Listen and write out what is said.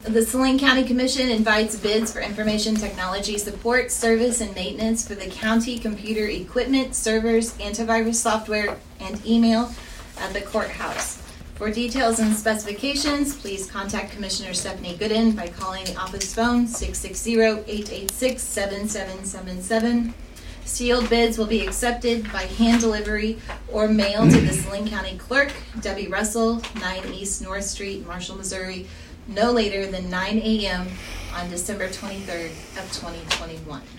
The Saline County Commission invites bids for information technology support, service, and maintenance for the county computer equipment, servers, antivirus software, and email at the courthouse. For details and specifications, please contact Commissioner Stephanie Gooden by calling the office phone 660-886-7777. Sealed bids will be accepted by hand delivery or mail to the Saline County Clerk, Debbie Russell, 9 East North Street, Marshall, Missouri, no later than 9 a.m. on December 23rd of 2021.